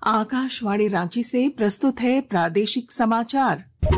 आकाशवाणी रांची से प्रस्तुत है प्रादेशिक समाचार।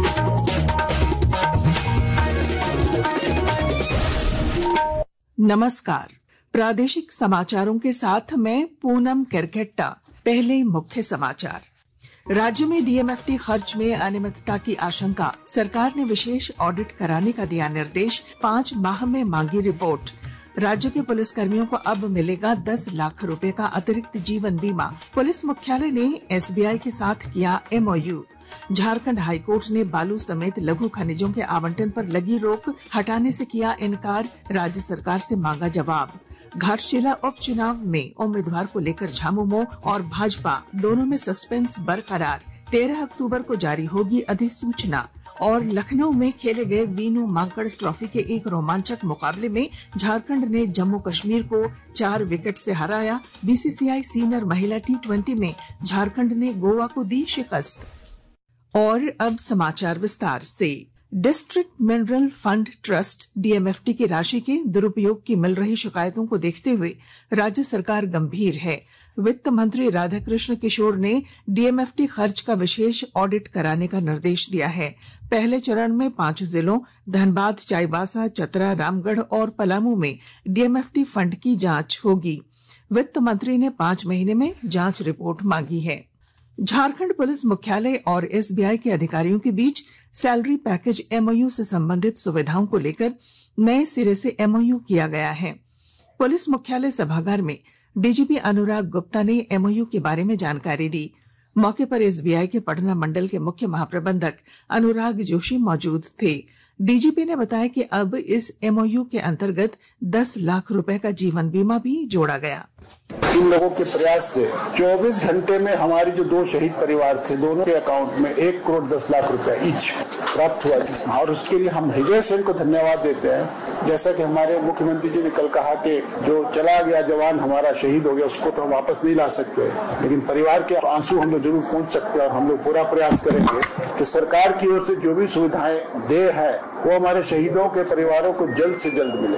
नमस्कार, प्रादेशिक समाचारों के साथ मैं पूनम किरकेट्टा। पहले मुख्य समाचार। राज्य में डीएमएफटी खर्च में अनियमितता की आशंका, सरकार ने विशेष ऑडिट कराने का दिया निर्देश, 5 माह में मांगी रिपोर्ट। राज्य के पुलिस कर्मियों को अब मिलेगा 10 लाख रुपए का अतिरिक्त जीवन बीमा। पुलिस मुख्यालय ने एसबीआई के साथ किया एमओयू। झारखंड हाईकोर्ट ने बालू समेत लघु खनिजों के आवंटन पर लगी रोक हटाने से किया इनकार, राज्य सरकार से मांगा जवाब। घाटशिला उपचुनाव में उम्मीदवार को लेकर झामुमो और भाजपा दोनों में सस्पेंस बरकरार। 13 अक्टूबर को जारी होगी अधिसूचना। और लखनऊ में खेले गए वीनू मांकड़ ट्रॉफी के एक रोमांचक मुकाबले में झारखंड ने जम्मू कश्मीर को 4 विकेट से हराया। बीसीसीआई सीनियर महिला T20 में झारखंड ने गोवा को दी शिकस्त। और अब समाचार विस्तार से। District mineral fund trust DMFT की राशि के दुरुपयोग की मिल रही शिकायतों को देखते हुए राज्य सरकार गंभीर है। वित्त मंत्री राधाकृष्ण किशोर ने डीएमएफटी खर्च का विशेष ऑडिट कराने का निर्देश दिया है। पहले चरण में 5 जिलों धनबाद, चाईबासा, चतरा, रामगढ़ और पलामू में डीएमएफटी फंड की जांच होगी। वित्त मंत्री ने 5 महीने में जांच रिपोर्ट मांगी है। झारखंड पुलिस मुख्यालय और एसबीआई के अधिकारियों के बीच सैलरी पैकेज एमओयू से संबंधित सुविधाओं को लेकर नए सिरे से एमओयू किया गया है। पुलिस मुख्यालय सभागार में डीजीपी अनुराग गुप्ता ने एमओयू के बारे में जानकारी दी। मौके पर एसबीआई के पटना मंडल के मुख्य महाप्रबंधक अनुराग जोशी मौजूद थे। डीजीपी ने बताया कि अब इस एमओयू के अंतर्गत 10 लाख रुपए का जीवन बीमा भी जोड़ा गया। इन लोगों के प्रयास से 24 घंटे में हमारी जो 2 शहीद परिवार थे, दोनों के अकाउंट में 1 करोड़ 10 लाख रुपए ईच प्राप्त हुआ और उसके लिए हम हृदय से इनको धन्यवाद देते हैं। जैसा कि हमारे मुख्यमंत्री जी ने कल कहा कि जो चला गया जवान हमारा शहीद हो गया, उसको तो हम वापस नहीं ला सकते, लेकिन परिवार के आंसू हम लोग जरूर पहुंच सकते हैं और हम लोग पूरा प्रयास करेंगे कि सरकार की ओर से जो भी सुविधाएं दे है वो हमारे शहीदों के परिवारों को जल्द से जल्द मिले।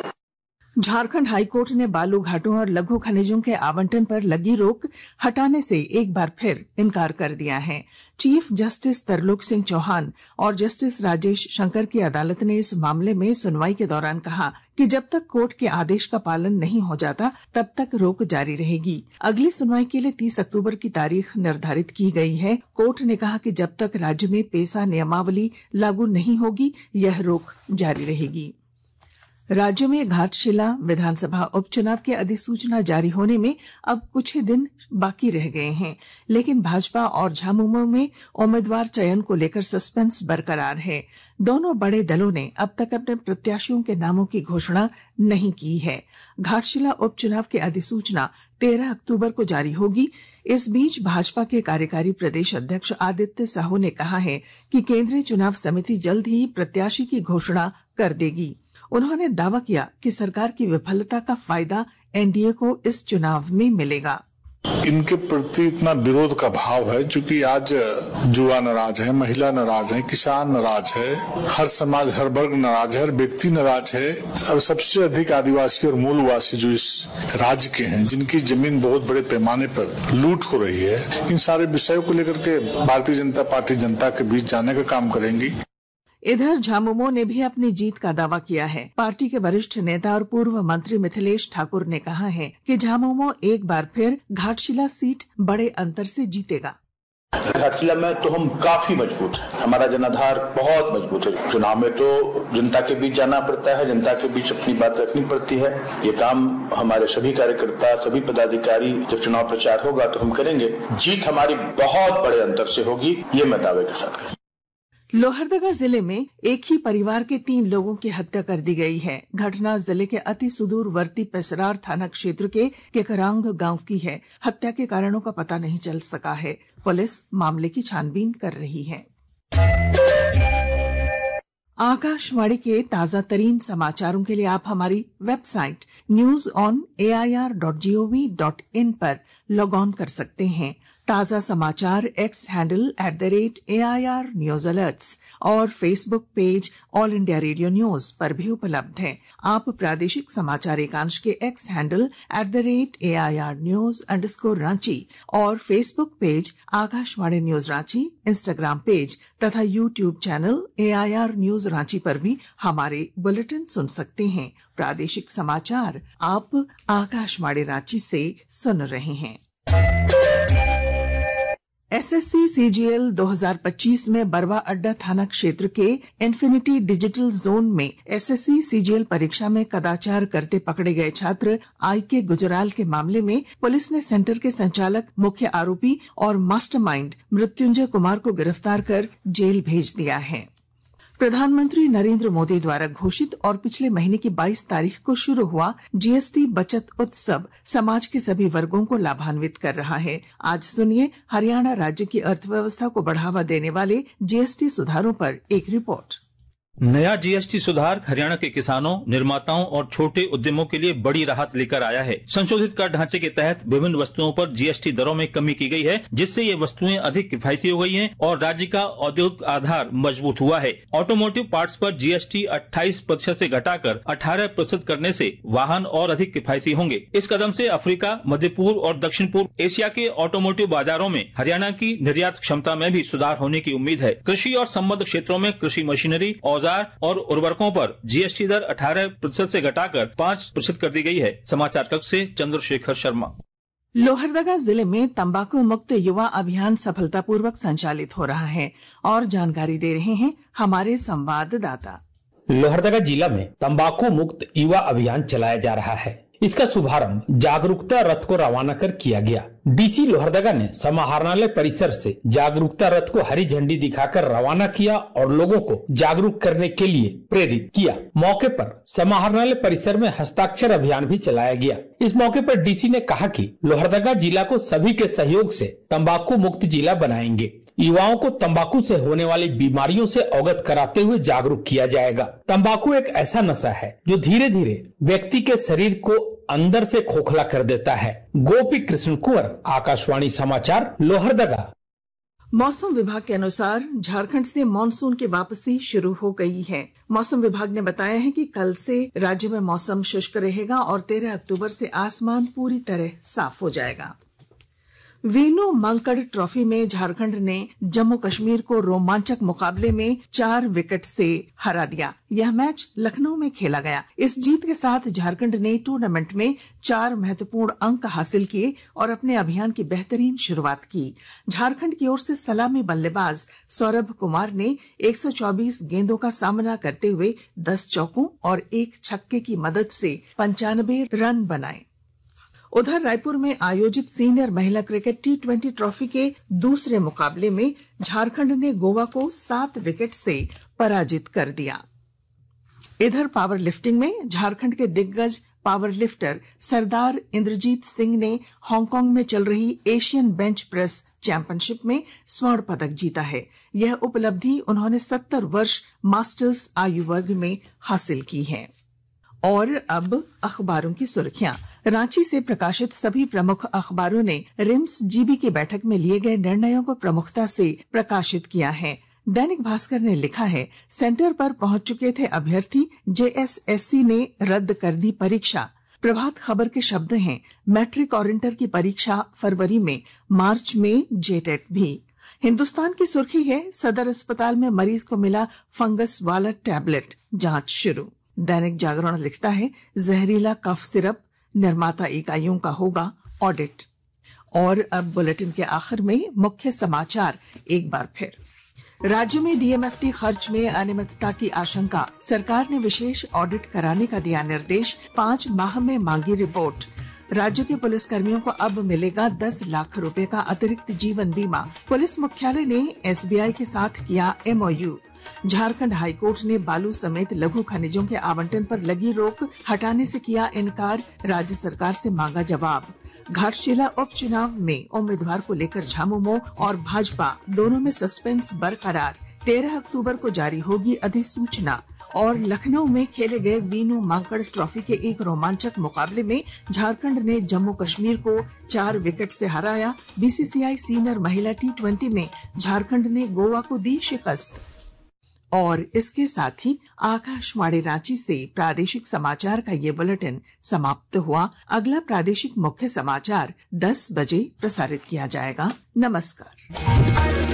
झारखंड हाईकोर्ट ने बालू घाटों और लघु खनिजों के आवंटन पर लगी रोक हटाने से एक बार फिर इनकार कर दिया है। चीफ जस्टिस तरलोक सिंह चौहान और जस्टिस राजेश शंकर की अदालत ने इस मामले में सुनवाई के दौरान कहा कि जब तक कोर्ट के आदेश का पालन नहीं हो जाता तब तक रोक जारी रहेगी। अगली सुनवाई के लिए 30 अक्टूबर की तारीख निर्धारित की गई है। कोर्ट ने कहा कि जब तक राज्य में पेसा नियमावली लागू नहीं होगी यह रोक जारी रहेगी। राज्य में घाटशिला विधानसभा उपचुनाव की अधिसूचना जारी होने में अब कुछ ही दिन बाकी रह गए हैं, लेकिन भाजपा और झामुमो में उम्मीदवार चयन को लेकर सस्पेंस बरकरार है। दोनों बड़े दलों ने अब तक अपने प्रत्याशियों के नामों की घोषणा नहीं की है। घाटशिला उपचुनाव की अधिसूचना 13 अक्टूबर को जारी होगी। इस बीच भाजपा के कार्यकारी प्रदेश अध्यक्ष आदित्य साहू ने कहा है कि केंद्रीय चुनाव समिति जल्द ही प्रत्याशी की घोषणा कर देगी। उन्होंने दावा किया कि सरकार की विफलता का फायदा एनडीए को इस चुनाव में मिलेगा। इनके प्रति इतना विरोध का भाव है, क्योंकि आज युवा नाराज है, महिला नाराज है, किसान नाराज है, हर समाज, हर वर्ग नाराज है, हर व्यक्ति नाराज है। और सबसे अधिक आदिवासी और मूलवासी जो इस राज्य के हैं, जिनकी जमीन बहुत बड़े पैमाने पर लूट हो रही है, इन सारे विषयों को लेकर के भारतीय जनता पार्टी जनता के बीच जाने का काम करेंगी। इधर झामुमो ने भी अपनी जीत का दावा किया है। पार्टी के वरिष्ठ नेता और पूर्व मंत्री मिथिलेश ठाकुर ने कहा है कि झामुमो एक बार फिर घाटशिला सीट बड़े अंतर से जीतेगा। घाटशिला में तो हम काफी मजबूत हैं, हमारा जनाधार बहुत मजबूत है। चुनाव में तो जनता के बीच जाना पड़ता है, जनता के बीच अपनी बात रखनी पड़ती है। ये काम हमारे सभी कार्यकर्ता, सभी पदाधिकारी, जब चुनाव प्रचार होगा तो हम करेंगे। जीत हमारी बहुत बड़े अंतर से होगी, ये मैं दावे के साथ कहूँ। लोहरदगा जिले में एक ही परिवार के 3 लोगों की हत्या कर दी गई है। घटना जिले के अति सुदूरवर्ती पेसरार थाना क्षेत्र के केकरांग गांव की है। हत्या के कारणों का पता नहीं चल सका है। पुलिस मामले की छानबीन कर रही है। आकाशवाणी के ताजा तरीन समाचारों के लिए आप हमारी वेबसाइट newsonair.gov.in पर लॉग ऑन कर सकते हैं। ताजा समाचार X handle @AIR news alerts और Facebook page All India Radio news पर भी उपलब्ध है। आप प्रादेशिक समाचार एकांश के एक्स हैंडल @AIR न्यूज_रांची और Facebook page Akashvani news Ranchi, Instagram page तथा YouTube channel AIR news Ranchi पर भी हमारे बुलेटिन सुन सकते हैं। प्रादेशिक समाचार आप आकाशवाणी रांची से सुन रहे हैं। SSC CGL 2025 में बरवा अड्डा थाना क्षेत्र के इन्फिनिटी डिजिटल जोन में SSC CGL परीक्षा में कदाचार करते पकड़े गए छात्र IK गुजराल के मामले में पुलिस ने सेंटर के संचालक, मुख्य आरोपी और मास्टरमाइंड मृत्युंजय कुमार को गिरफ्तार कर जेल भेज दिया है। प्रधानमंत्री नरेंद्र मोदी द्वारा घोषित और पिछले महीने की 22 तारीख को शुरू हुआ GST बचत उत्सव समाज के सभी वर्गों को लाभान्वित कर रहा है। आज सुनिए हरियाणा राज्य की अर्थव्यवस्था को बढ़ावा देने वाले GST सुधारों पर एक रिपोर्ट। नया GST सुधार हरियाणा के किसानों, निर्माताओं और छोटे उद्यमों के लिए बड़ी राहत लेकर आया है। संशोधित कर ढांचे के तहत विभिन्न वस्तुओं पर GST दरों में कमी की गई है, जिससे ये वस्तुएं अधिक किफायती हो गई हैं और राज्य का औद्योगिक आधार मजबूत हुआ है। ऑटोमोटिव पार्ट्स पर GST 28% से घटाकर 18% करने से वाहन और अधिक किफायती होंगे। इस कदम से अफ्रीका, मध्य पूर्व और दक्षिण पूर्व एशिया के ऑटोमोटिव बाजारों में हरियाणा की निर्यात क्षमता में भी सुधार होने की उम्मीद है। कृषि और संबद्ध क्षेत्रों में कृषि मशीनरी, और उर्वरकों पर GST दर 18% से घटाकर 5% कर दी गई है। समाचार कक्ष से चंद्रशेखर शर्मा। लोहरदगा जिले में तंबाकू मुक्त युवा अभियान सफलतापूर्वक संचालित हो रहा है और जानकारी दे रहे हैं हमारे संवाददाता। लोहरदगा जिला में तंबाकू मुक्त युवा अभियान चलाया जा रहा है। इसका शुभारंभ जागरूकता रथ को रवाना कर किया गया। DC लोहरदगा ने समाहरणालय परिसर से जागरूकता रथ को हरी झंडी दिखाकर रवाना किया और लोगों को जागरूक करने के लिए प्रेरित किया। मौके पर समाहरणालय परिसर में हस्ताक्षर अभियान भी चलाया गया। इस मौके पर DC ने कहा कि लोहरदगा जिला को सभी के सहयोग से तंबाकू मुक्त जिला बनाएंगे। युवाओं को तंबाकू से होने वाली बीमारियों से अवगत कराते हुए जागरूक किया जाएगा। तंबाकू एक ऐसा नशा है जो धीरे धीरे व्यक्ति के शरीर को अंदर से खोखला कर देता है। गोपी कृष्ण कुंवर, आकाशवाणी समाचार, लोहरदगा। मौसम विभाग के अनुसार झारखंड से मानसून की वापसी शुरू हो गई है। मौसम विभाग ने बताया है कि कल से राज्य में मौसम शुष्क रहेगा और 13 अक्टूबर से आसमान पूरी तरह साफ हो जाएगा। वीनू मांकड़ ट्रॉफी में झारखंड ने जम्मू कश्मीर को रोमांचक मुकाबले में 4 विकेट से हरा दिया। यह मैच लखनऊ में खेला गया। इस जीत के साथ झारखंड ने टूर्नामेंट में 4 महत्वपूर्ण अंक हासिल किए और अपने अभियान की बेहतरीन शुरुआत की। झारखंड की ओर से सलामी बल्लेबाज सौरभ कुमार ने 124 गेंदों का सामना करते हुए 10 चौकों और 1 छक्के की मदद से 95 रन बनाए। उधर रायपुर में आयोजित सीनियर महिला क्रिकेट T20 ट्रॉफी के दूसरे मुकाबले में झारखंड ने गोवा को 7 विकेट से पराजित कर दिया। इधर पावर लिफ्टिंग में झारखंड के दिग्गज पावर लिफ्टर सरदार इंद्रजीत सिंह ने हांगकांग में चल रही एशियन बेंच प्रेस चैंपियनशिप में स्वर्ण पदक जीता है। यह उपलब्धि उन्होंने 70 वर्ष मास्टर्स आयु वर्ग में हासिल की है। और अब अखबारों की सुर्खियां। रांची से प्रकाशित सभी प्रमुख अखबारों ने रिम्स जीबी की बैठक में लिए गए निर्णयों को प्रमुखता से प्रकाशित किया है। दैनिक भास्कर ने लिखा है, सेंटर पर पहुंच चुके थे अभ्यर्थी, JSSC ने रद्द कर दी परीक्षा। प्रभात खबर के शब्द हैं, मैट्रिक और इंटर की परीक्षा फरवरी में, मार्च में जेटेट भी। हिंदुस्तान की सुर्खी है, सदर अस्पताल में मरीज को मिला फंगस वाला टैबलेट, जांच शुरू। दैनिक जागरण लिखता है, जहरीला कफ सिरप, निर्माता इकाइयों का होगा ऑडिट। और अब बुलेटिन के आखिर में मुख्य समाचार एक बार फिर। राज्य में DMFT खर्च में अनियमितता की आशंका, सरकार ने विशेष ऑडिट कराने का दिया निर्देश, 5 माह में मांगी रिपोर्ट। राज्य के पुलिस कर्मियों को अब मिलेगा 10 लाख रुपए का अतिरिक्त जीवन बीमा। पुलिस मुख्यालय ने SBI के साथ किया MOU। झारखंड हाईकोर्ट ने बालू समेत लघु खनिजों के आवंटन पर लगी रोक हटाने से किया इनकार, राज्य सरकार से मांगा जवाब। घाटशिला उपचुनाव में उम्मीदवार को लेकर झामुमो और भाजपा दोनों में सस्पेंस बरकरार। 13 अक्टूबर को जारी होगी अधिसूचना और लखनऊ में खेले गए वीनू मांकड़ ट्रॉफी के एक रोमांचक मुकाबले में झारखंड ने जम्मू कश्मीर को 4 विकेट से हराया। बीसीसीआई सीनियर महिला T20 में झारखंड ने गोवा को दी शिकस्त। और इसके साथ ही आकाशवाणी रांची से प्रादेशिक समाचार का ये बुलेटिन समाप्त हुआ। अगला प्रादेशिक मुख्य समाचार 10 बजे प्रसारित किया जाएगा। नमस्कार।